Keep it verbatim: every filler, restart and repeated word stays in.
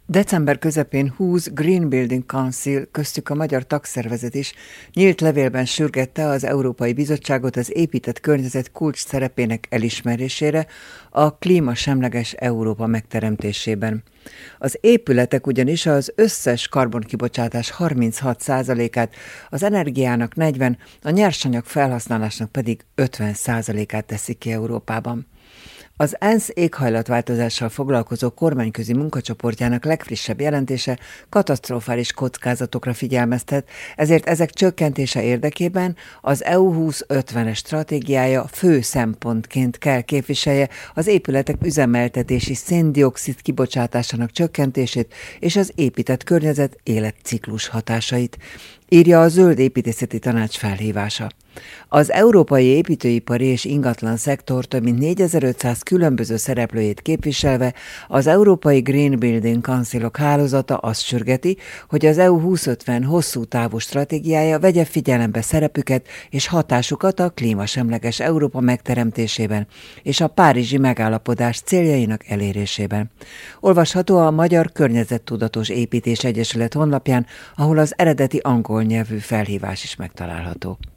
December közepén húsz Green Building Council, köztük a magyar tagszervezet is, nyílt levélben sürgette az Európai Bizottságot az épített környezet kulcs szerepének elismerésére a klímasemleges Európa megteremtésében. Az épületek ugyanis az összes karbonkibocsátás harminchat százalékát, az energiának negyven, a nyersanyag felhasználásnak pedig ötven százalékát teszik ki Európában. Az ENSZ éghajlatváltozással foglalkozó kormányközi munkacsoportjának legfrissebb jelentése katasztrofális kockázatokra figyelmeztet, ezért ezek csökkentése érdekében az é u húsz-ötvenes stratégiája fő szempontként kell képviselje az épületek üzemeltetési szén-dioxid kibocsátásának csökkentését és az épített környezet életciklus hatásait, írja a Zöld Építészeti Tanács felhívása. Az európai építőipari és ingatlan szektor több mint négyezer-ötszáz különböző szereplőjét képviselve az Európai Green Building Councilok hálózata azt sürgeti, hogy az é u húsz-ötven hosszú távú stratégiája vegye figyelembe szerepüket és hatásukat a klímasemleges Európa megteremtésében és a párizsi megállapodás céljainak elérésében. Olvasható a Magyar Környezettudatos Építés Egyesület honlapján, ahol az eredeti angol nyelvű felhívás is megtalálható.